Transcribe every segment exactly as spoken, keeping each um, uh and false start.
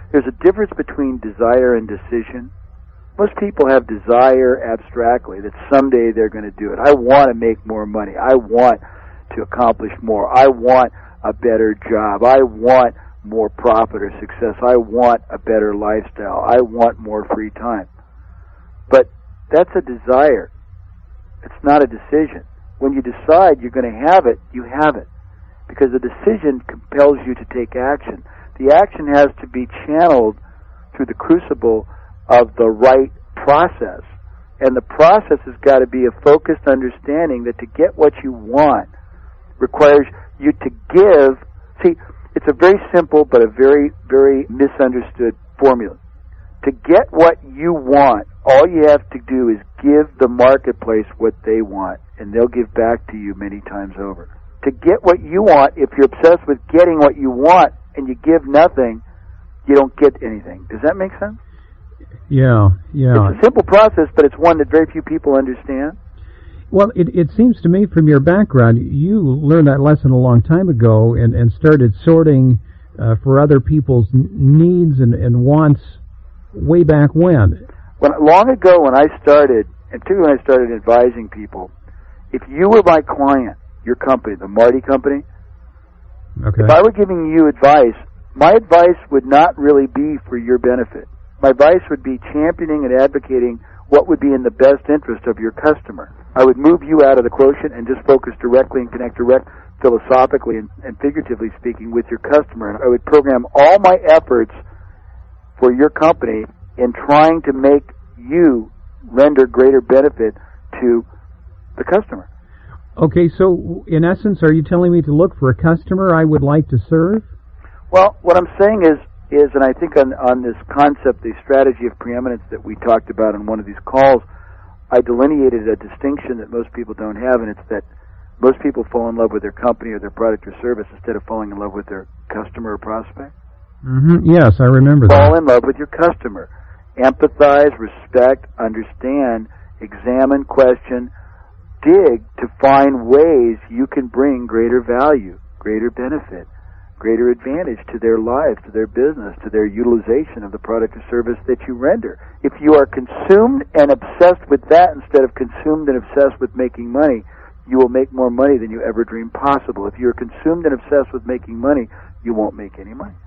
there's a difference between desire and decision. Most people have desire abstractly that someday they're going to do it. I want to make more money. I want to accomplish more. I want a better job. I want more profit or success. I want a better lifestyle. I want more free time. But that's a desire. It's not a decision. When you decide you're going to have it, you have it. Because the decision compels you to take action. The action has to be channeled through the crucible of the right process. And the process has got to be a focused understanding that to get what you want requires you to give. See, it's a very simple but a very, very misunderstood formula. To get what you want, all you have to do is give the marketplace what they want, and they'll give back to you many times over. To get what you want, if you're obsessed with getting what you want and you give nothing, you don't get anything. Does that make sense? Yeah, yeah. It's a simple process, but it's one that very few people understand. Well, it, it seems to me from your background, you learned that lesson a long time ago and, and started sorting uh, for other people's needs and, and wants way back when. When long ago when I started, and particularly when I started advising people, if you were my client, your company, the Marty Company, okay. If I were giving you advice, my advice would not really be for your benefit. My advice would be championing and advocating what would be in the best interest of your customer. I would move you out of the quotient and just focus directly and connect direct, philosophically and, and figuratively speaking, with your customer. And I would program all my efforts for your company in trying to make you render greater benefit to the customer. Okay, so in essence, are you telling me to look for a customer I would like to serve? Well, what I'm saying is, is, and I think on, on this concept, the strategy of preeminence that we talked about in one of these calls, I delineated a distinction that most people don't have, and it's that most people fall in love with their company or their product or service instead of falling in love with their customer or prospect. Mm-hmm. Yes, I remember that. Fall in love with your customer. Empathize, respect, understand, examine, question, dig to find ways you can bring greater value, greater benefit, greater advantage to their lives, to their business, to their utilization of the product or service that you render. If you are consumed and obsessed with that instead of consumed and obsessed with making money, you will make more money than you ever dreamed possible. If you're consumed and obsessed with making money, you won't make any money.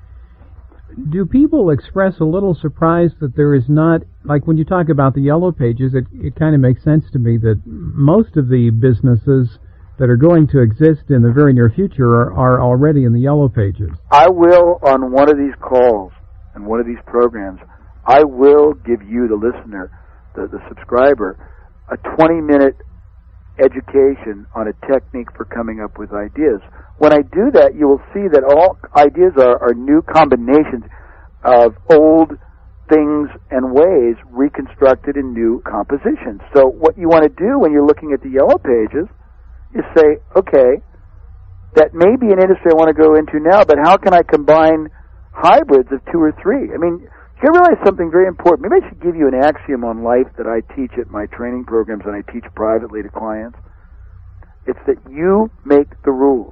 Do people express a little surprise that there is not, like when you talk about the Yellow Pages, it, it kind of makes sense to me that most of the businesses that are going to exist in the very near future are, are already in the Yellow Pages. I will, on one of these calls, and one of these programs, I will give you, the listener, the, the subscriber, a twenty-minute education on a technique for coming up with ideas. When I do that, you will see that all ideas are, are new combinations of old things and ways reconstructed in new compositions. So what you want to do when you're looking at the Yellow Pages is say, okay, that may be an industry I want to go into now, but how can I combine hybrids of two or three? I mean, you realize something very important. Maybe I should give you an axiom on life that I teach at my training programs and I teach privately to clients. It's that you make the rules.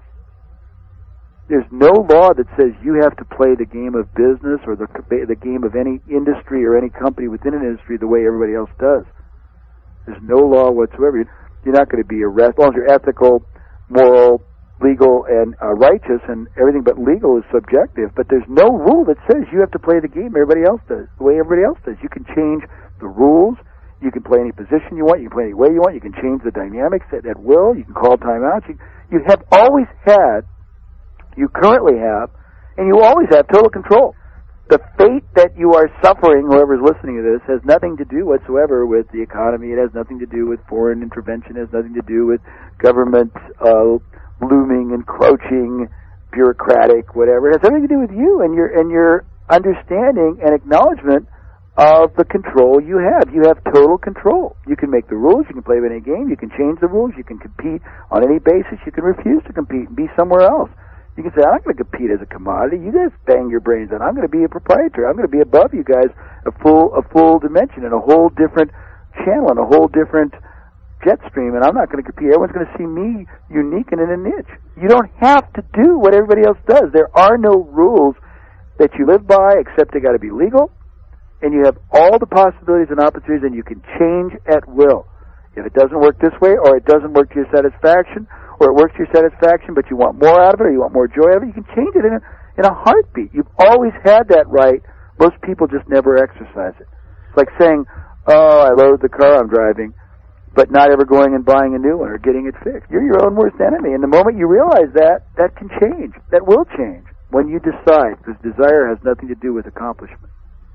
There's no law that says you have to play the game of business or the, the game of any industry or any company within an industry the way everybody else does. There's no law whatsoever. You're not going to be arrested. As long as you're ethical, moral, legal, and uh, righteous, and everything but legal is subjective. But there's no rule that says you have to play the game everybody else does, the way everybody else does. You can change the rules. You can play any position you want. You can play any way you want. You can change the dynamics at, at will. You can call timeouts. You, you have always had, you currently have, and you always have total control. The fate that you are suffering, whoever's listening to this, has nothing to do whatsoever with the economy. It has nothing to do with foreign intervention. It has nothing to do with government uh, looming, encroaching, bureaucratic, whatever. It has everything to do with you and your and your understanding and acknowledgement of the control you have. You have total control. You can make the rules. You can play any game. You can change the rules. You can compete on any basis. You can refuse to compete and be somewhere else. You can say, I'm not going to compete as a commodity. You guys bang your brains on. I'm going to be a proprietor. I'm going to be above you guys a full a full dimension and a whole different channel and a whole different jet stream, and I'm not going to compete. Everyone's going to see me unique and in a niche. You don't have to do what everybody else does. There are no rules that you live by, except they got to be legal, and you have all the possibilities and opportunities, and you can change at will. If it doesn't work this way, or it doesn't work to your satisfaction, or it works to your satisfaction, but you want more out of it, or you want more joy out of it, you can change it in a, in a heartbeat. You've always had that right. Most people just never exercise it. It's like saying, oh, I loathe the car I'm driving, but not ever going and buying a new one or getting it fixed. You're your own worst enemy. And the moment you realize that, that can change. That will change when you decide, because desire has nothing to do with accomplishment.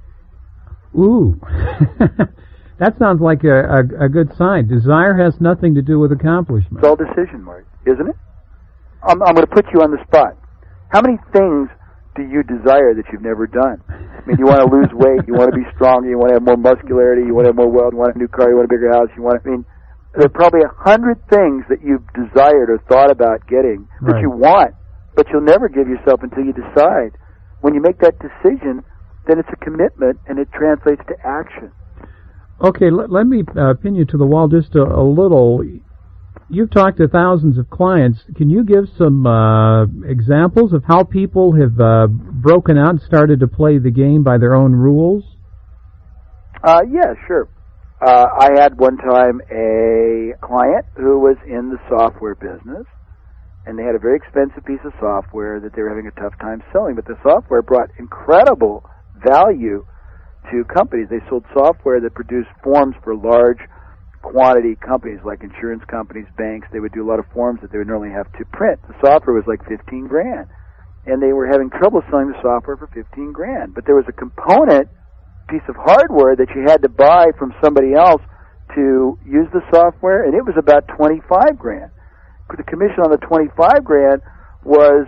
Ooh. That sounds like a, a, a good sign. Desire has nothing to do with accomplishment. It's all decision, Mark, isn't it? I'm, I'm going to put you on the spot. How many things do you desire that you've never done? I mean, you want to lose weight, you want to be stronger, you want to have more muscularity, you want to have more wealth, you want a new car, you want a bigger house, you want to, I mean, there are probably a hundred things that you've desired or thought about getting that right. you want, but you'll never give yourself until you decide. When you make that decision, then it's a commitment, and it translates to action. Okay, let, let me uh, pin you to the wall just a, a little. You've talked to thousands of clients. Can you give some uh, examples of how people have uh, broken out and started to play the game by their own rules? Uh, yeah, sure. Uh, I had one time a client who was in the software business, and they had a very expensive piece of software that they were having a tough time selling, but the software brought incredible value to companies. They sold software that produced forms for large quantity companies like insurance companies, banks. They would do a lot of forms that they would normally have to print. The software was like fifteen grand, and they were having trouble selling the software for fifteen grand. But there was a component piece of hardware that you had to buy from somebody else to use the software, and it was about twenty-five grand. The commission on the twenty-five grand was,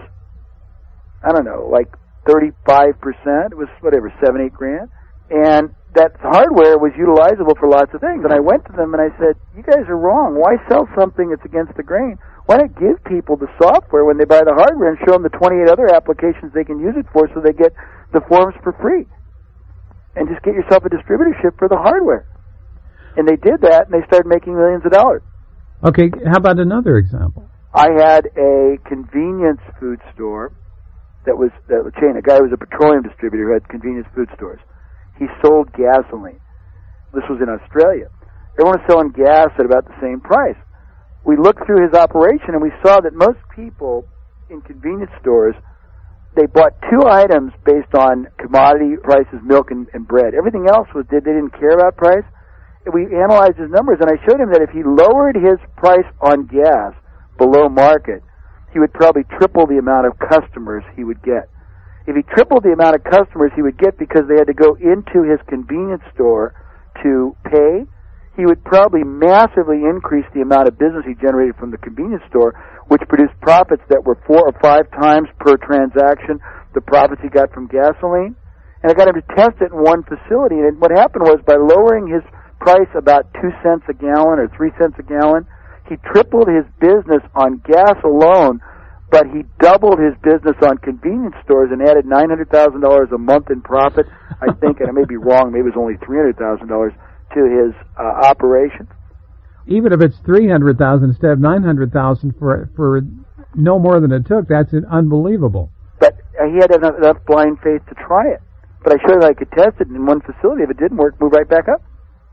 I don't know, like thirty-five percent. It was whatever, seven, eight grand. And that hardware was utilizable for lots of things. And I went to them and I said, you guys are wrong. Why sell something that's against the grain? Why not give people the software when they buy the hardware and show them the twenty-eight other applications they can use it for, so they get the forms for free? And just get yourself a distributorship for the hardware. And they did that, and they started making millions of dollars. Okay, how about another example? I had a convenience food store that was a chain. A guy who was a petroleum distributor who had convenience food stores. He sold gasoline. This was in Australia. Everyone was selling gas at about the same price. We looked through his operation, and we saw that most people in convenience stores, they bought two items based on commodity prices, milk and, and bread. Everything else was did they didn't care about price. And we analyzed his numbers, and I showed him that if he lowered his price on gas below market, he would probably triple the amount of customers he would get. If he tripled the amount of customers he would get because they had to go into his convenience store to pay, he would probably massively increase the amount of business he generated from the convenience store, which produced profits that were four or five times per transaction the profits he got from gasoline. And I got him to test it in one facility, and what happened was by lowering his price about two cents a gallon or three cents a gallon, he tripled his business on gas alone, but he doubled his business on convenience stores and added nine hundred thousand dollars a month in profit, I think, and I may be wrong, maybe it was only three hundred thousand dollars to his uh, operation. Even if it's three hundred thousand dollars instead of nine hundred thousand dollars for, for no more than it took, that's unbelievable. But uh, he had enough, enough blind faith to try it. But I showed that I could test it in one facility. If it didn't work, move right back up.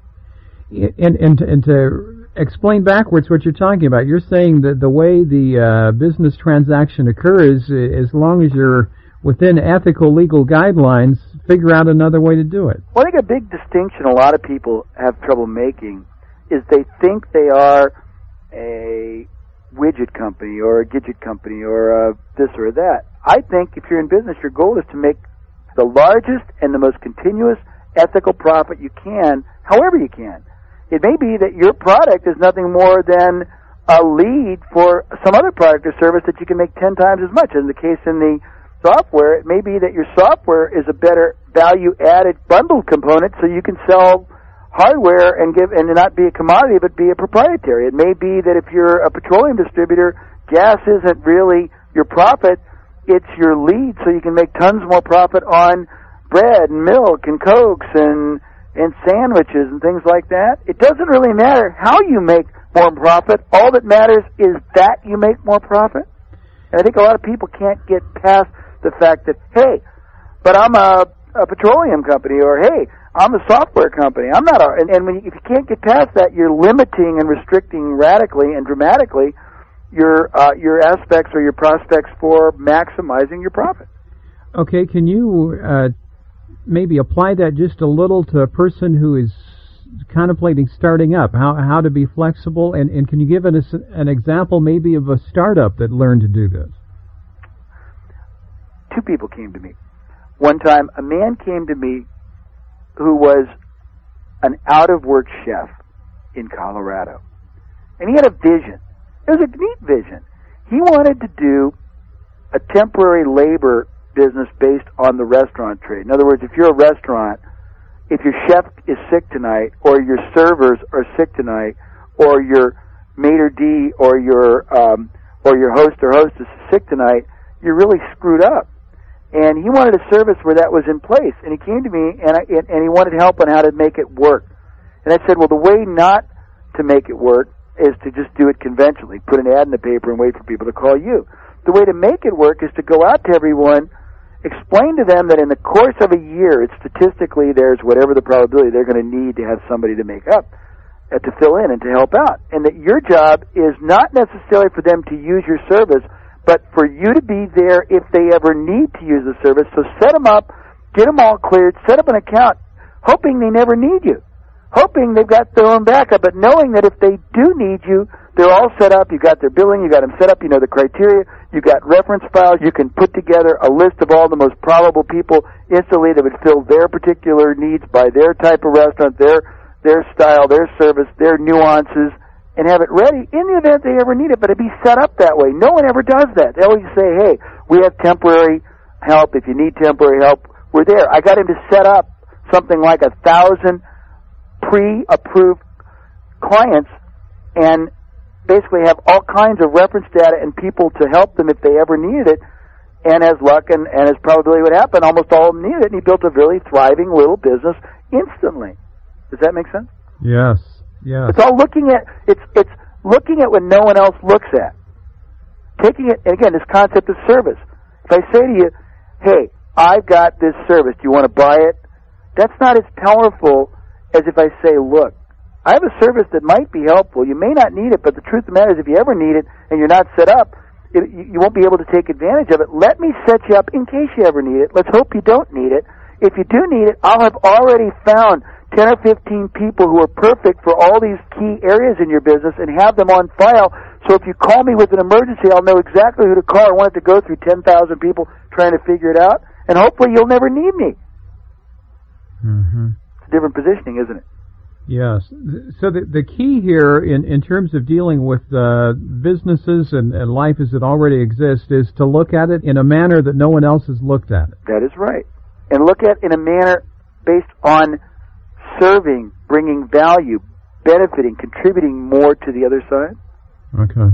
And, and, to, and to explain backwards what you're talking about, you're saying that the way the uh, business transaction occurs, as long as you're within ethical, legal guidelines, figure out another way to do it. Well, I think a big distinction a lot of people have trouble making is they think they are a widget company or a gadget company or a this or that. I think if you're in business, your goal is to make the largest and the most continuous ethical profit you can, however you can. It may be that your product is nothing more than a lead for some other product or service that you can make ten times as much. In the case in the software, it may be that your software is a better value-added bundled component so you can sell hardware and give and not be a commodity but be a proprietary. It may be that if you're a petroleum distributor, gas isn't really your profit, it's your lead so you can make tons more profit on bread and milk and Cokes and and sandwiches and things like that. It doesn't really matter how you make more profit. All that matters is that you make more profit. And I think a lot of people can't get past the fact that, hey, but I'm a, a petroleum company, or hey, I'm a software company. I'm not a, and, and when you, if you can't get past that, you're limiting and restricting radically and dramatically your uh, your aspects or your prospects for maximizing your profit. Okay, can you uh, maybe apply that just a little to a person who is contemplating starting up? How how to be flexible, and, and can you give us an example maybe of a startup that learned to do this? Two people came to me. One time, a man came to me who was an out-of-work chef in Colorado. And he had a vision. It was a neat vision. He wanted to do a temporary labor business based on the restaurant trade. In other words, if you're a restaurant, if your chef is sick tonight, or your servers are sick tonight, or your maitre d' or your um, or your host or hostess is sick tonight, you're really screwed up. And he wanted a service where that was in place. And he came to me, and, I, and he wanted help on how to make it work. And I said, well, the way not to make it work is to just do it conventionally. Put an ad in the paper and wait for people to call you. The way to make it work is to go out to everyone, explain to them that in the course of a year, it's statistically there's whatever the probability they're going to need to have somebody to make up, uh, to fill in and to help out. And that your job is not necessarily for them to use your service, but for you to be there if they ever need to use the service. So set them up, get them all cleared, set up an account, hoping they never need you, hoping they've got their own backup, but knowing that if they do need you, they're all set up, you got their billing, you got them set up, you know the criteria, you got reference files, you can put together a list of all the most probable people instantly that would fill their particular needs by their type of restaurant, their their style, their service, their nuances, and have it ready in the event they ever need it, but it'd be set up that way. No one ever does that. They always say, hey, we have temporary help. If you need temporary help, we're there. I got him to set up something like a thousand pre-approved clients and basically have all kinds of reference data and people to help them if they ever needed it. And as luck and, and as probability would happen, almost all of them needed it, and he built a really thriving little business instantly. Does that make sense? Yes. Yeah. It's all looking at it's it's looking at what no one else looks at. Taking it, and again, this concept of service. If I say to you, hey, I've got this service, do you want to buy it? That's not as powerful as if I say, look, I have a service that might be helpful. You may not need it, but the truth of the matter is if you ever need it and you're not set up, it, you won't be able to take advantage of it. Let me set you up in case you ever need it. Let's hope you don't need it. If you do need it, I'll have already found ten or fifteen people who are perfect for all these key areas in your business and have them on file. So if you call me with an emergency, I'll know exactly who to call. I want it to go through ten thousand people trying to figure it out, and hopefully you'll never need me. Mm-hmm. It's a different positioning, isn't it? Yes. So the the key here in, in terms of dealing with uh, businesses and, and life as it already exists is to look at it in a manner that no one else has looked at it. That is right. And look at it in a manner based on serving, bringing value, benefiting, contributing more to the other side. Okay.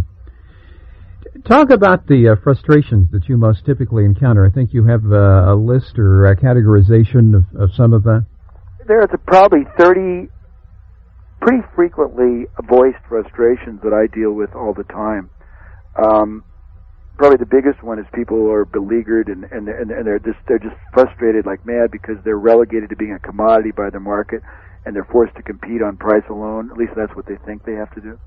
Talk about the uh, frustrations that you most typically encounter. I think you have uh, a list or a categorization of, of some of that. There's a probably thirty pretty frequently voiced frustrations that I deal with all the time. Um, probably the biggest one is people are beleaguered and, and, and they're just they're just frustrated like mad because they're relegated to being a commodity by the market and they're forced to compete on price alone. At least that's what they think they have to do.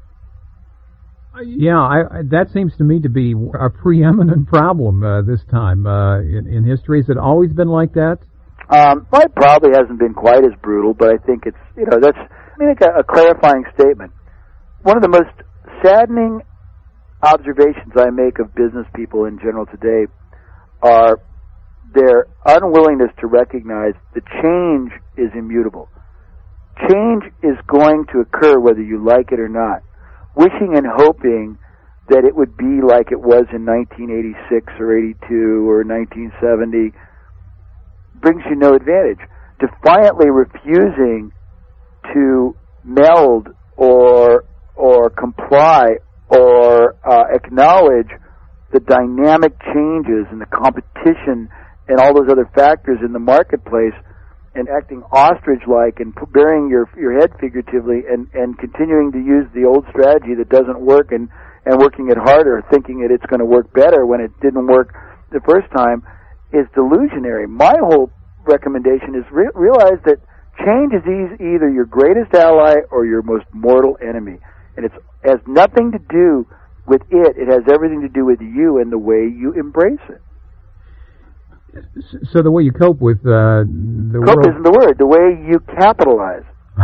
Yeah, I, I, that seems to me to be a preeminent problem uh, this time uh, in, in history. Has it always been like that? Um, well, it probably hasn't been quite as brutal, but I think it's, you know, that's, I mean, a, a clarifying statement. One of the most saddening observations I make of business people in general today are their unwillingness to recognize that change is immutable. Change is going to occur whether you like it or not. Wishing and hoping that it would be like it was in nineteen eighty-six or eighty-two or nineteen seventy brings you no advantage. Defiantly refusing to meld or or comply or uh, acknowledge the dynamic changes and the competition and all those other factors in the marketplace and acting ostrich-like and burying your your head figuratively and, and continuing to use the old strategy that doesn't work and, and working it harder, thinking that it's going to work better when it didn't work the first time, is delusionary. My whole recommendation is re- realize that change is e- either your greatest ally or your most mortal enemy. And it has nothing to do with it. It has everything to do with you and the way you embrace it. So the way you cope with uh, the cope world... isn't the word. The way you capitalize.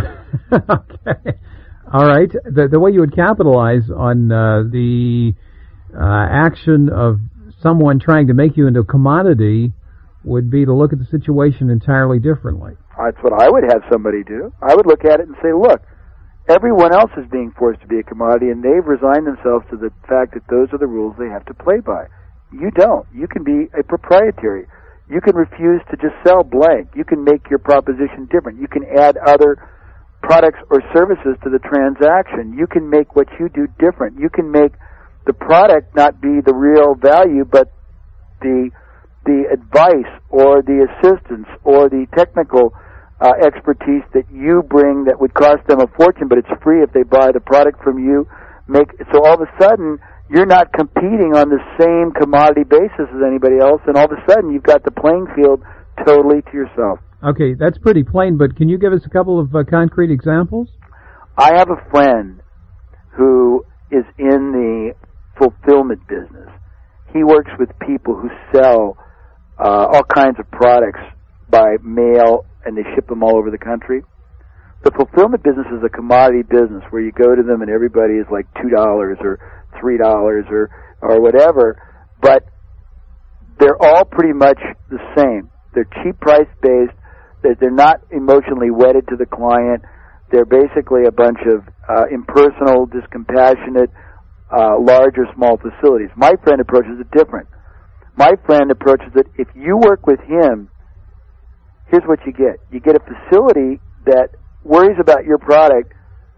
Okay. All right. The, the way you would capitalize on uh, the uh, action of someone trying to make you into a commodity would be to look at the situation entirely differently. That's what I would have somebody do. I would look at it and say, look, everyone else is being forced to be a commodity, and they've resigned themselves to the fact that those are the rules they have to play by. You don't. You can be a proprietary. You can refuse to just sell blank. You can make your proposition different. You can add other products or services to the transaction. You can make what you do different. You can make the product not be the real value, but the the advice or the assistance or the technical uh, expertise that you bring that would cost them a fortune, but it's free if they buy the product from you. Make so all of a sudden you're not competing on the same commodity basis as anybody else, and all of a sudden you've got the playing field totally to yourself. Okay, that's pretty plain, but can you give us a couple of uh, concrete examples? I have a friend who is in the fulfillment business. He works with people who sell uh, all kinds of products by mail, and they ship them all over the country. The fulfillment business is a commodity business where you go to them and everybody is like two dollars or three dollars or, or whatever, but they're all pretty much the same. They're cheap price-based. They're not emotionally wedded to the client. They're basically a bunch of uh, impersonal, discompassionate, uh, large or small facilities. My friend approaches it different. My friend approaches it, if you work with him, here's what you get. You get a facility that worries about your product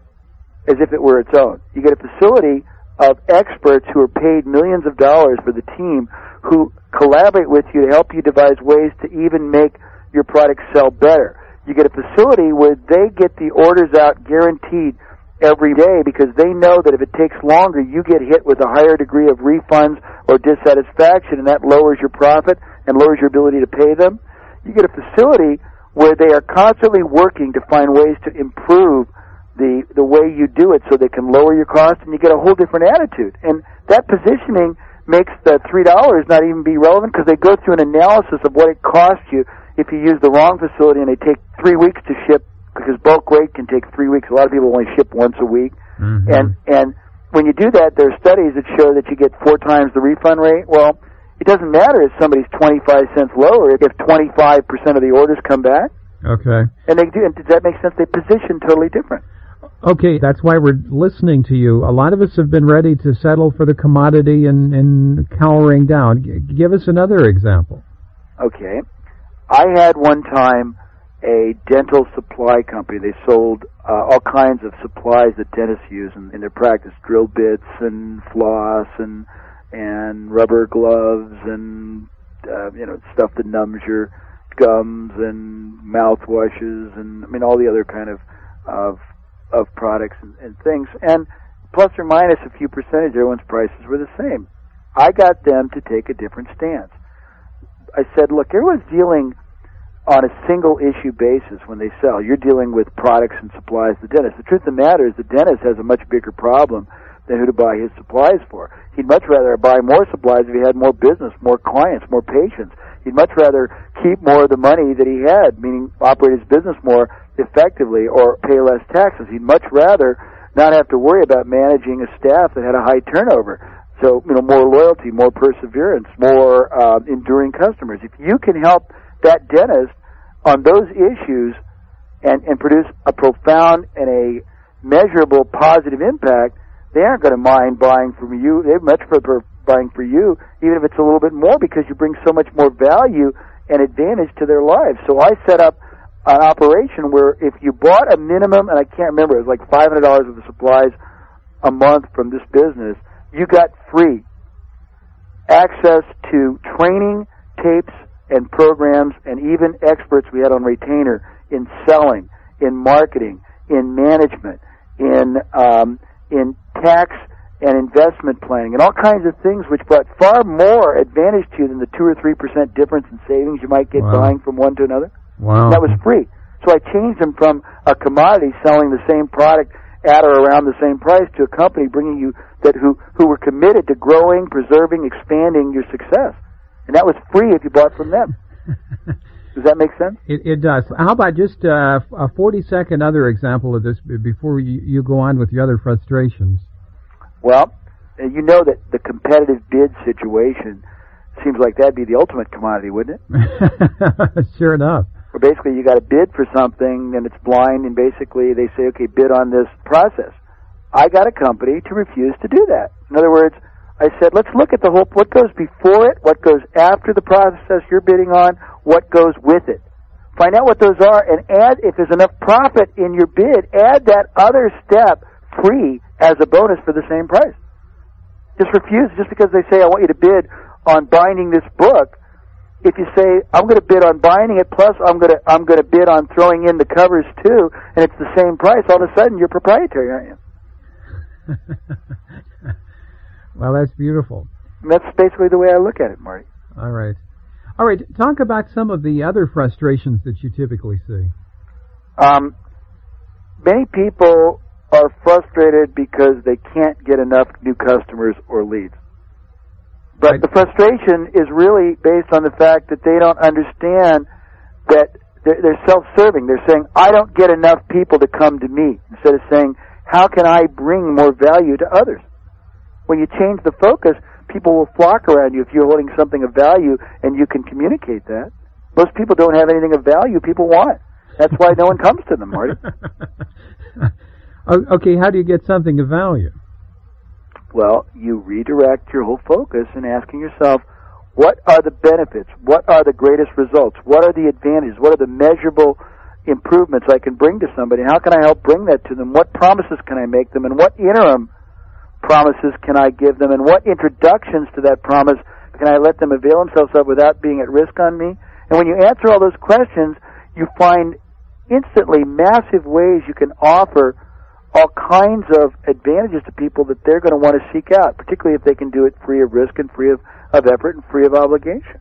as if it were its own. You get a facility of experts who are paid millions of dollars for the team who collaborate with you to help you devise ways to even make your product sell better. You get a facility where they get the orders out guaranteed every day because they know that if it takes longer, you get hit with a higher degree of refunds or dissatisfaction, and that lowers your profit and lowers your ability to pay them. You get a facility where they are constantly working to find ways to improve the the way you do it so they can lower your cost, and you get a whole different attitude. And that positioning makes the three dollars not even be relevant because they go through an analysis of what it costs you if you use the wrong facility, and they take three weeks to ship because bulk rate can take three weeks. A lot of people only ship once a week. Mm-hmm. And and when you do that, there are studies that show that you get four times the refund rate. Well, it doesn't matter if somebody's twenty-five cents lower if twenty-five percent of the orders come back. Okay. And they do. And does that make sense? They position totally different. Okay, that's why we're listening to you. A lot of us have been ready to settle for the commodity and, and cowering down. G- give us another example. Okay. I had one time a dental supply company. They sold uh, all kinds of supplies that dentists use in, in their practice, drill bits and floss and and rubber gloves and uh, you know stuff that numbs your gums and mouthwashes and I mean all the other kind of of of products and, and things. And plus or minus a few percentage, everyone's prices were the same. I got them to take a different stance. I said, look, everyone's dealing on a single issue basis when they sell. You're dealing with products and supplies to the dentist. The truth of the matter is the dentist has a much bigger problem than who to buy his supplies for. He'd much rather buy more supplies if he had more business, more clients, more patients. He'd much rather keep more of the money that he had, meaning operate his business more effectively or pay less taxes. He'd much rather not have to worry about managing a staff that had a high turnover. So, you know, more loyalty, more perseverance, more uh, enduring customers. If you can help that dentist on those issues and, and produce a profound and a measurable positive impact, they aren't going to mind buying from you. They'd much prefer buying for you, even if it's a little bit more, because you bring so much more value and advantage to their lives. So I set up an operation where if you bought a minimum, and I can't remember, it was like five hundred dollars worth of supplies a month from this business, you got free access to training, tapes, and programs, and even experts we had on retainer in selling, in marketing, in management, in um, in tax and investment planning and all kinds of things which brought far more advantage to you than the two or three percent difference in savings you might get Wow. buying from one to another. Wow. That was free. So I changed them from a commodity selling the same product at or around the same price to a company bringing you that who, who were committed to growing, preserving, expanding your success. And that was free if you bought from them. Does that make sense? It, it does. How about just uh, a forty-second other example of this b- before you, you go on with your other frustrations? Well, uh, you know that the competitive bid situation seems like that'd be the ultimate commodity, wouldn't it? Sure enough. Where basically you got to bid for something and it's blind, and basically they say, okay, bid on this process. I got a company to refuse to do that. In other words, I said, let's look at the whole, what goes before it, what goes after the process you're bidding on, what goes with it. Find out what those are and add, if there's enough profit in your bid, add that other step free as a bonus for the same price. Just refuse, just because they say, I want you to bid on binding this book. If you say, I'm going to bid on binding it, plus I'm going to, I'm going to bid on throwing in the covers too, and it's the same price, all of a sudden you're proprietary, aren't you? Well, that's beautiful. And that's basically the way I look at it, Marty. All right. All right, talk about some of the other frustrations that you typically see. Um, many people are frustrated because they can't get enough new customers or leads. But Right. the frustration is really based on the fact that they don't understand that they're, they're self-serving. They're saying, I don't get enough people to come to me, instead of saying, how can I bring more value to others? When you change the focus, people will flock around you if you're holding something of value and you can communicate that. Most people don't have anything of value people want. That's why no one comes to them, Marty. Okay, how do you get something of value? Well, you redirect your whole focus in asking yourself, what are the benefits? What are the greatest results? What are the advantages? What are the measurable improvements I can bring to somebody? How can I help bring that to them? What promises can I make them? And what interim promises can I give them? And what introductions to that promise can I let them avail themselves of without being at risk on me? And when you answer all those questions, you find instantly massive ways you can offer all kinds of advantages to people that they're going to want to seek out, particularly if they can do it free of risk and free of, of effort and free of obligation.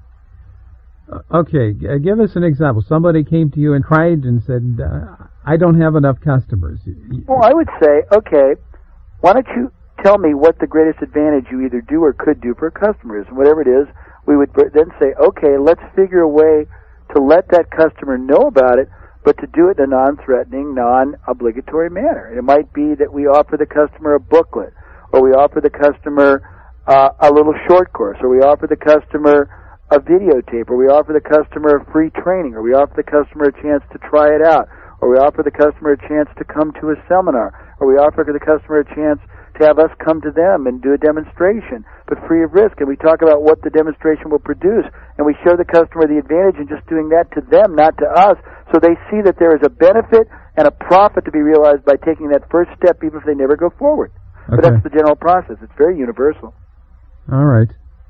Uh, okay, g- give us an example. Somebody came to you and cried and said, uh, I don't have enough customers. Well, I would say, okay, why don't you tell me what the greatest advantage you either do or could do for a customer is? And whatever it is, we would then say, okay, let's figure a way to let that customer know about it, but to do it in a non-threatening, non-obligatory manner. It might be that we offer the customer a booklet, or we offer the customer uh, a little short course, or we offer the customer a videotape, or we offer the customer a free training, or we offer the customer a chance to try it out, or we offer the customer a chance to come to a seminar, or we offer the customer a chance to have us come to them and do a demonstration, but free of risk. And we talk about what the demonstration will produce, and we show the customer the advantage in just doing that to them, not to us, so they see that there is a benefit and a profit to be realized by taking that first step, even if they never go forward. Okay. But that's the general process. It's very universal. All right.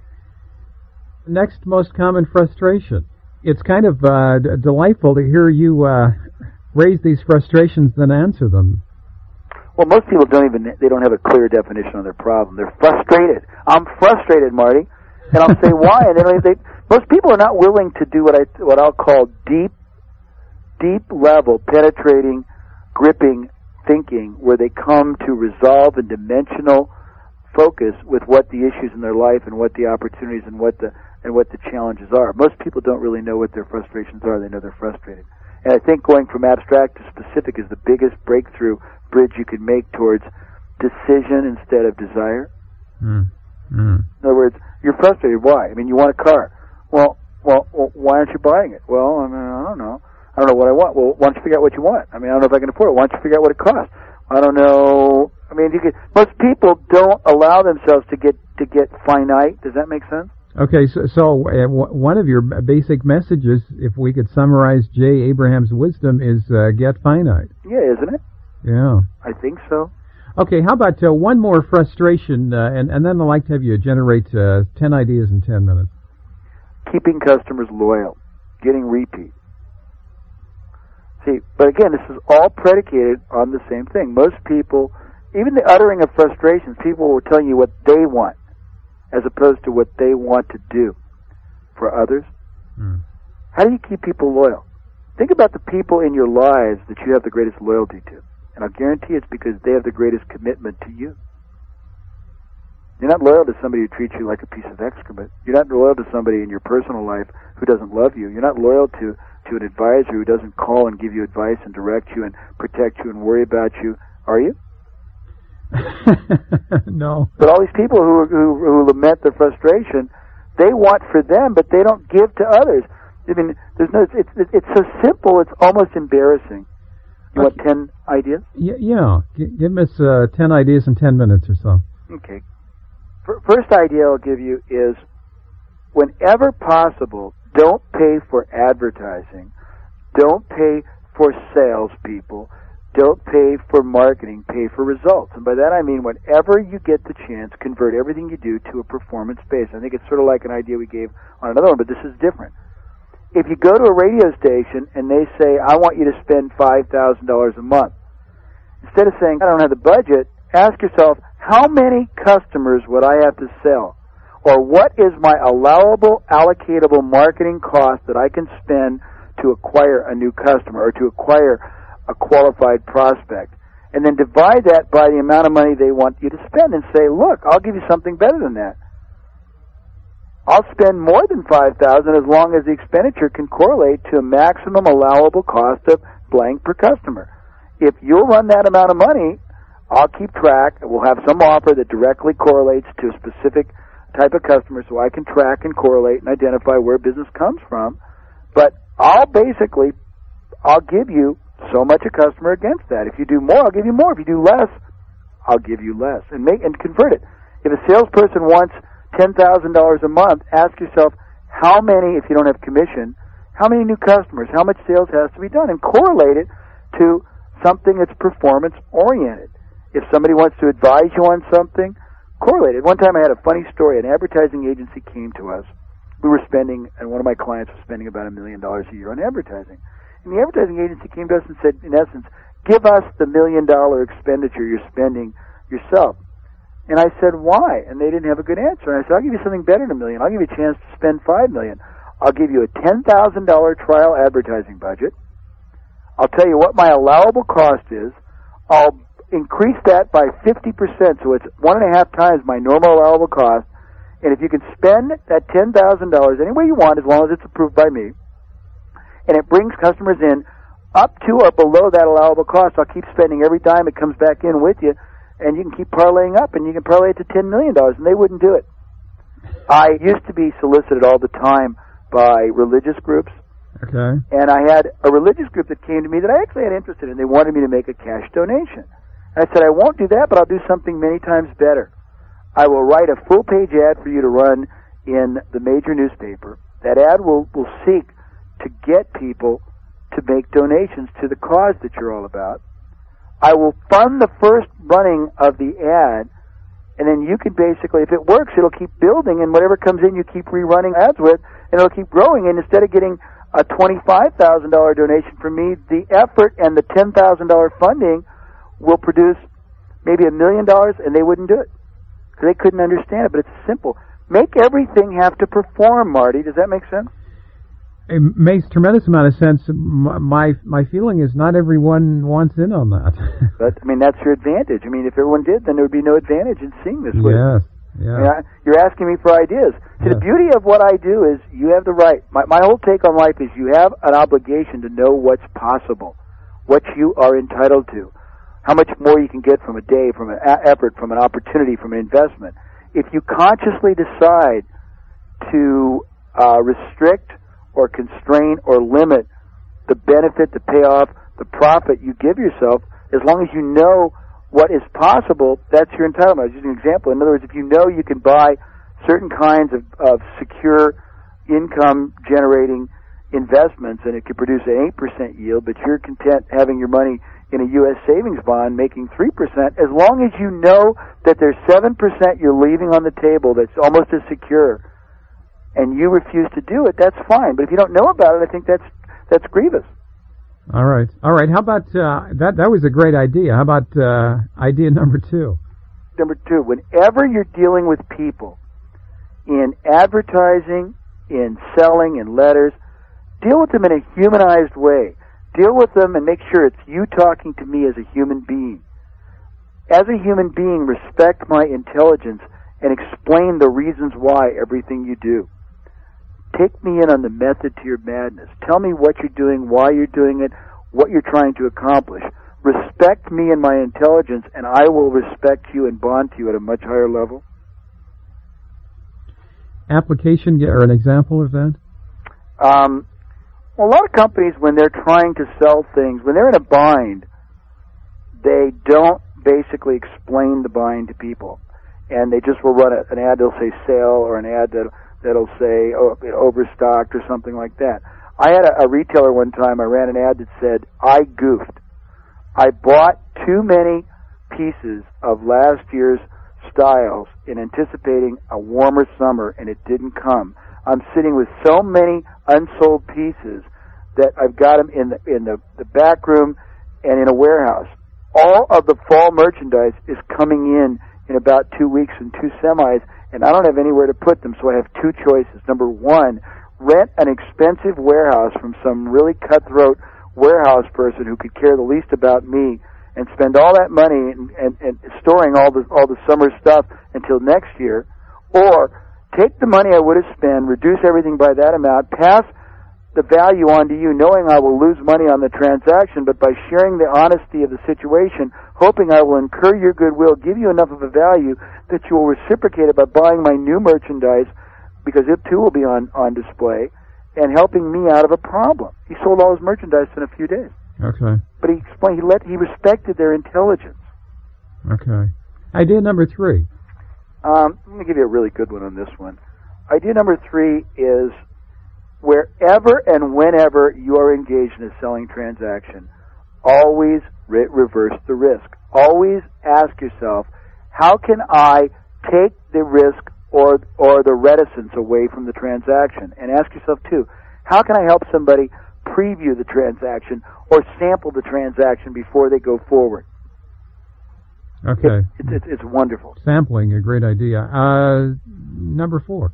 Next most common frustration. It's kind of uh, d- delightful to hear you uh, raise these frustrations, then answer them. Well, most people don't even, they don't have a clear definition of their problem. They're frustrated. I'm frustrated, Marty. And I'll say why. And they don't, they, most people are not willing to do what I, what I'll call deep, deep level, penetrating, gripping thinking, where they come to resolve and dimensional focus with what the issues in their life and what the opportunities and what the, and what the challenges are. Most people don't really know what their frustrations are. They know they're frustrated. And I think going from abstract to specific is the biggest breakthrough bridge you can make towards decision instead of desire. Mm. Mm. In other words, you're frustrated. Why? I mean, you want a car. Well, well, well, why aren't you buying it? Well, I mean, I don't know. I don't know what I want. Well, why don't you figure out what you want? I mean, I don't know if I can afford it. Why don't you figure out what it costs? I don't know. I mean, you could, most people don't allow themselves to get to get finite. Does that make sense? Okay, so, so uh, w- one of your b- basic messages, if we could summarize J. Abraham's wisdom, is uh, get finite. Yeah, isn't it? Yeah. I think so. Okay, how about uh, one more frustration, uh, and, and then I'd like to have you generate uh, ten ideas in ten minutes. Keeping customers loyal, getting repeat. See, but again, this is all predicated on the same thing. Most people even the uttering of frustrations, people were telling you what they want as opposed to what they want to do for others. Mm. How do you keep people loyal? Think about the people in your lives that you have the greatest loyalty to. And I'll guarantee it's because they have the greatest commitment to you. You're not loyal to somebody who treats you like a piece of excrement. You're not loyal to somebody in your personal life who doesn't love you. You're not loyal to, to an advisor who doesn't call and give you advice and direct you and protect you and worry about you. Are you? No. But all these people who, who who lament their frustration, they want for them, but they don't give to others. I mean, there's no. It's it's, it's so simple. It's almost embarrassing. You want ten ideas? Yeah, yeah. G- give us uh, ten ideas in ten minutes or so. Okay. F- first idea I'll give you is, whenever possible, don't pay for advertising. Don't pay for salespeople. Don't pay for marketing. Pay for results. And by that I mean, whenever you get the chance, convert everything you do to a performance base. I think it's sort of like an idea we gave on another one, but this is different. If you go to a radio station and they say, I want you to spend five thousand dollars a month, instead of saying, I don't have the budget, ask yourself, how many customers would I have to sell? Or what is my allowable, allocatable marketing cost that I can spend to acquire a new customer or to acquire a qualified prospect? And then divide that by the amount of money they want you to spend and say, look, I'll give you something better than that. I'll spend more than five thousand dollars as long as the expenditure can correlate to a maximum allowable cost of blank per customer. If you'll run that amount of money, I'll keep track. We'll have some offer that directly correlates to a specific type of customer so I can track and correlate and identify where business comes from. But I'll basically, I'll give you so much a customer against that. If you do more, I'll give you more. If you do less, I'll give you less. And make and convert it. If a salesperson wants ten thousand dollars a month, ask yourself how many, if you don't have commission, how many new customers, how much sales has to be done, and correlate it to something that's performance-oriented. If somebody wants to advise you on something, correlate it. One time I had a funny story. An advertising agency came to us. We were spending, and one of my clients was spending about a million dollars a year on advertising. And the advertising agency came to us and said, in essence, give us the million-dollar expenditure you're spending yourself. And I said, why? And they didn't have a good answer. And I said, I'll give you something better than a million. I'll give you a chance to spend five million. I'll give you a ten thousand dollars trial advertising budget. I'll tell you what my allowable cost is. I'll increase that by fifty percent, so it's one and a half times my normal allowable cost. And if you can spend that ten thousand dollars any way you want, as long as it's approved by me, and it brings customers in up to or below that allowable cost, I'll keep spending every dime it comes back in with you. And you can keep parlaying up, and you can parlay it to ten million dollars, and they wouldn't do it. I used to be solicited all the time by religious groups. Okay. And I had a religious group that came to me that I actually had interest in, and they wanted me to make a cash donation. And I said, I won't do that, but I'll do something many times better. I will write a full-page ad for you to run in the major newspaper. That ad will, will seek to get people to make donations to the cause that you're all about. I will fund the first running of the ad, and then you can basically, if it works, it'll keep building, and whatever comes in, you keep rerunning ads with, and it'll keep growing. And instead of getting a twenty-five thousand dollars donation from me, the effort and the ten thousand dollars funding will produce maybe a million dollars, and they wouldn't do it because they couldn't understand it. But it's simple. Make everything have to perform, Marty. Does that make sense? It makes tremendous amount of sense. My my feeling is not everyone wants in on that. But I mean, that's your advantage. I mean, if everyone did, then there would be no advantage in seeing this way. Yes, yeah. I mean, I, you're asking me for ideas. See, Yes. the beauty of what I do is you have the right. My my whole take on life is you have an obligation to know what's possible, what you are entitled to, how much more you can get from a day, from an a- effort, from an opportunity, from an investment. If you consciously decide to uh, restrict or constrain or limit the benefit, the payoff, the profit you give yourself, as long as you know what is possible, that's your entitlement. I was using an example. In other words, if you know you can buy certain kinds of, of secure income-generating investments and it could produce an eight percent yield, but you're content having your money in a U S savings bond making three percent, as long as you know that there's seven percent you're leaving on the table that's almost as secure, and you refuse to do it, that's fine. But if you don't know about it, I think that's that's grievous. All right. All right. How about, uh, that, that was a great idea. How about, uh, idea number two? Number two, whenever you're dealing with people in advertising, in selling, in letters, deal with them in a humanized way. Deal with them and make sure it's you talking to me as a human being. As a human being, respect my intelligence and explain the reasons why everything you do. Take me in on the method to your madness. Tell me what you're doing, why you're doing it, what you're trying to accomplish. Respect me and my intelligence, and I will respect you and bond to you at a much higher level. Application, or an example of that? Um, well, a lot of companies, when they're trying to sell things, when they're in a bind, they don't basically explain the bind to people. And they just will run a, an ad that'll say sale, or an ad that, that'll say oh, overstocked or something like that. I had a, a retailer one time, I ran an ad that said, I goofed. I bought too many pieces of last year's styles in anticipating a warmer summer, and it didn't come. I'm sitting with so many unsold pieces that I've got them in the, in the, the back room and in a warehouse. All of the fall merchandise is coming in in about two weeks in two semis, and I don't have anywhere to put them, so I have two choices. Number one, rent an expensive warehouse from some really cutthroat warehouse person who could care the least about me and spend all that money and, and, and storing all the all the summer stuff until next year, or take the money I would have spent, reduce everything by that amount, pass the value on to you, knowing I will lose money on the transaction, but by sharing the honesty of the situation, hoping I will incur your goodwill, give you enough of a value that you will reciprocate it by buying my new merchandise, because it too will be on, on display, and helping me out of a problem. He sold all his merchandise in a few days. Okay. But he explained, he let, he respected their intelligence. Okay. Idea number three. Um, I'm going to give you a really good one on this one. Idea number three is, wherever and whenever you are engaged in a selling transaction, always re- reverse the risk. Always ask yourself, how can I take the risk or or the reticence away from the transaction? And ask yourself, too, how can I help somebody preview the transaction or sample the transaction before they go forward? Okay. It, it's, it's, it's wonderful. Sampling, a great idea. Uh, number four.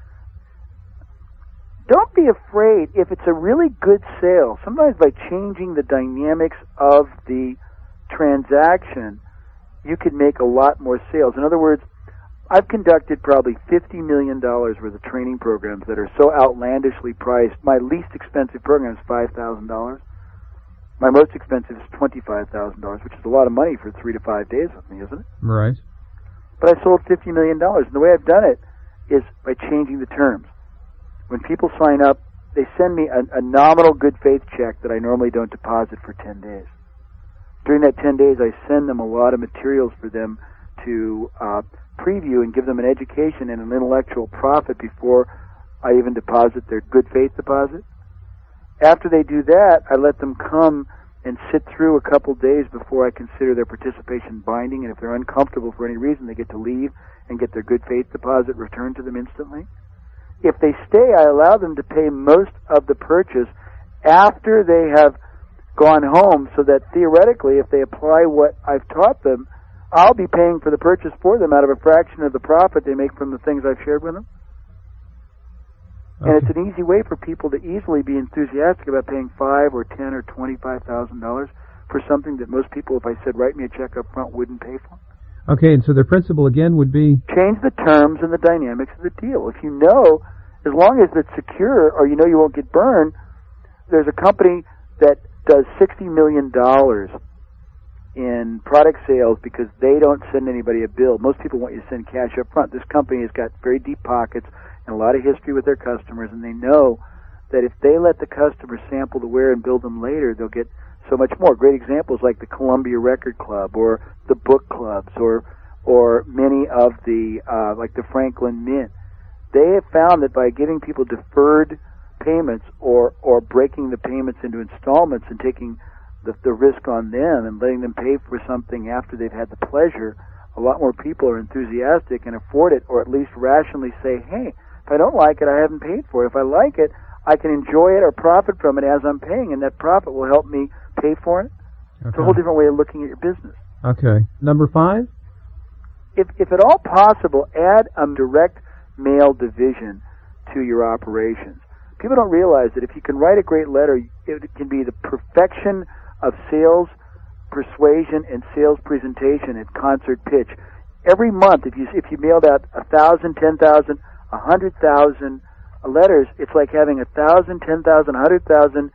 Don't be afraid if it's a really good sale. Sometimes by changing the dynamics of the transaction, you can make a lot more sales. In other words, I've conducted probably fifty million dollars worth of training programs that are so outlandishly priced. My least expensive program is five thousand dollars. My most expensive is twenty-five thousand dollars, which is a lot of money for three to five days with me, isn't it? Right. But I sold fifty million dollars, and the way I've done it is by changing the terms. When people sign up, they send me a, a nominal good faith check that I normally don't deposit for ten days. During that ten days, I send them a lot of materials for them to uh, preview and give them an education and an intellectual profit before I even deposit their good faith deposit. After they do that, I let them come and sit through a couple days before I consider their participation binding, and if they're uncomfortable for any reason, they get to leave and get their good faith deposit returned to them instantly. If they stay, I allow them to pay most of the purchase after they have gone home, so that theoretically, if they apply what I've taught them, I'll be paying for the purchase for them out of a fraction of the profit they make from the things I've shared with them. Okay. And it's an easy way for people to easily be enthusiastic about paying five or ten or twenty-five thousand dollars for something that most people, if I said write me a check up front, wouldn't pay for. Okay, and so the principle again would be? Change the terms and the dynamics of the deal. If you know, as long as it's secure or you know you won't get burned, there's a company that does sixty million dollars in product sales because they don't send anybody a bill. Most people want you to send cash up front. This company has got very deep pockets and a lot of history with their customers, and they know that if they let the customer sample the wear and build them later, they'll get so much more. Great examples like the Columbia Record Club or the book clubs or or many of the, uh, like the Franklin Mint. They have found that by giving people deferred payments or, or breaking the payments into installments and taking the, the risk on them and letting them pay for something after they've had the pleasure, a lot more people are enthusiastic and afford it, or at least rationally say, hey, if I don't like it, I haven't paid for it. If I like it, I can enjoy it or profit from it as I'm paying, and that profit will help me pay for it. Okay. It's a whole different way of looking at your business. Okay. Number five? If, if at all possible, add a direct mail division to your operations. People don't realize that if you can write a great letter, it can be the perfection of sales persuasion and sales presentation at concert pitch. Every month, if you if you mailed out a thousand, ten thousand, a hundred thousand letters, it's like having a thousand, ten thousand, a hundred thousand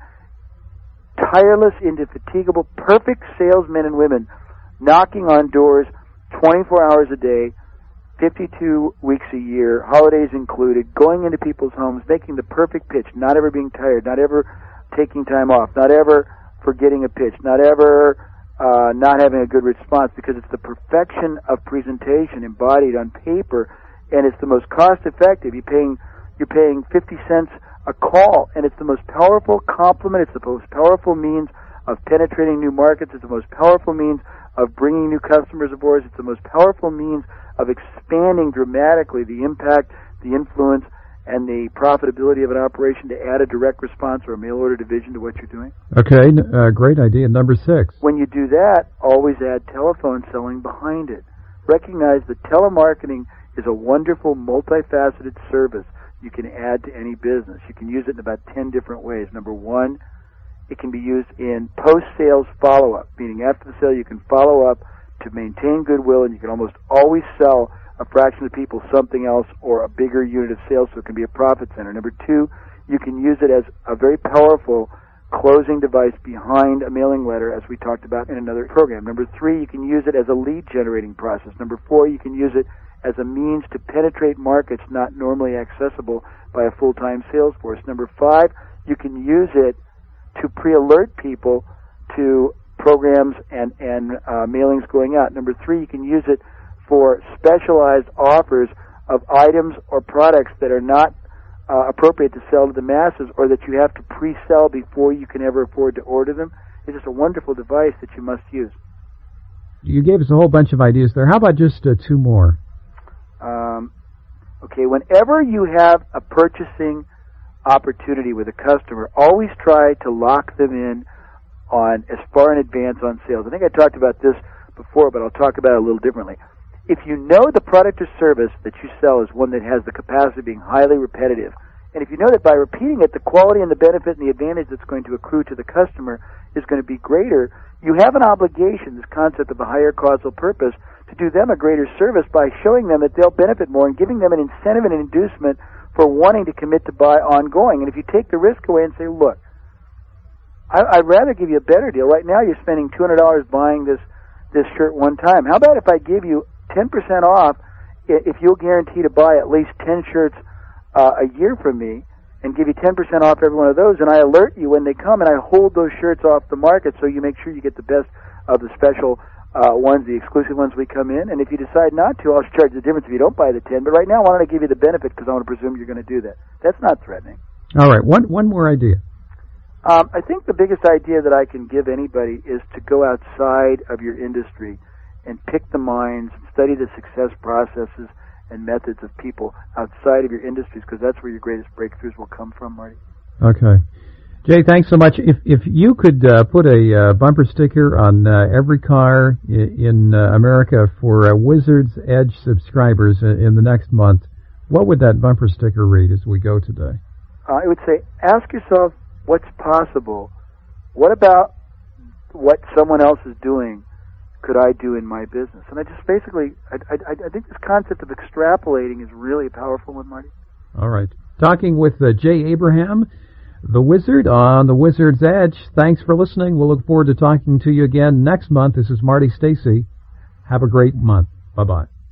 tireless, indefatigable, perfect salesmen and women knocking on doors twenty-four hours a day, fifty-two weeks a year, holidays included, going into people's homes, making the perfect pitch, not ever being tired, not ever taking time off, not ever forgetting a pitch, not ever uh, not having a good response, because it's the perfection of presentation embodied on paper, and it's the most cost-effective. You're paying, you're paying fifty cents a call, and it's the most powerful compliment. It's the most powerful means of penetrating new markets. It's the most powerful means of bringing new customers aboard. It's the most powerful means of expanding dramatically the impact, the influence, and the profitability of an operation to add a direct response or a mail order division to what you're doing. Okay, uh, great idea. Number six. When you do that, always add telephone selling behind it. Recognize that telemarketing is a wonderful, multifaceted service you can add to any business. You can use it in about ten different ways. Number one, it can be used in post-sales follow-up, meaning after the sale you can follow up to maintain goodwill, and you can almost always sell a fraction of people something else or a bigger unit of sales, so it can be a profit center. Number two, you can use it as a very powerful closing device behind a mailing letter, as we talked about in another program. Number three, you can use it as a lead generating process. Number four, you can use it as a means to penetrate markets not normally accessible by a full-time sales force. Number five, you can use it to pre-alert people to programs and, and uh, mailings going out. Number three, you can use it for specialized offers of items or products that are not uh, appropriate to sell to the masses, or that you have to pre-sell before you can ever afford to order them. It's just a wonderful device that you must use. You gave us a whole bunch of ideas there. How about just uh, two more? Um, okay, whenever you have a purchasing opportunity with a customer, always try to lock them in on as far in advance on sales. I think I talked about this before, but I'll talk about it a little differently. If you know the product or service that you sell is one that has the capacity of being highly repetitive, and if you know that by repeating it, the quality and the benefit and the advantage that's going to accrue to the customer is going to be greater, you have an obligation, this concept of a higher causal purpose, to do them a greater service by showing them that they'll benefit more and giving them an incentive and an inducement for wanting to commit to buy ongoing. And if you take the risk away and say, look, I, I'd rather give you a better deal. Right now you're spending two hundred dollars buying this, this shirt one time. How about if I give you ten percent off if you'll guarantee to buy at least ten shirts uh, a year from me, and give you ten percent off every one of those, and I alert you when they come, and I hold those shirts off the market so you make sure you get the best of the special uh, ones, the exclusive ones we come in. And if you decide not to, I'll charge the difference if you don't buy the ten. But right now, why don't I give you the benefit, because I want to presume you're going to do that. That's not threatening. All right, one one more idea. Um, I think the biggest idea that I can give anybody is to go outside of your industry and pick the minds and study the success processes and methods of people outside of your industries, because that's where your greatest breakthroughs will come from, Marty. Okay. Jay, thanks so much. If if you could uh, put a uh, bumper sticker on uh, every car in, in uh, America for uh, Wizard's Edge subscribers in, in the next month, what would that bumper sticker read as we go today? Uh, I would say, ask yourself what's possible. What about what someone else is doing could I do in my business? And I just basically, I, I, I think this concept of extrapolating is really a powerful one, Marty. All right. Talking with uh, Jay Abraham, the Wizard, on the Wizard's Edge. Thanks for listening. We'll look forward to talking to you again next month. This is Marty Stacy. Have a great month. Bye-bye.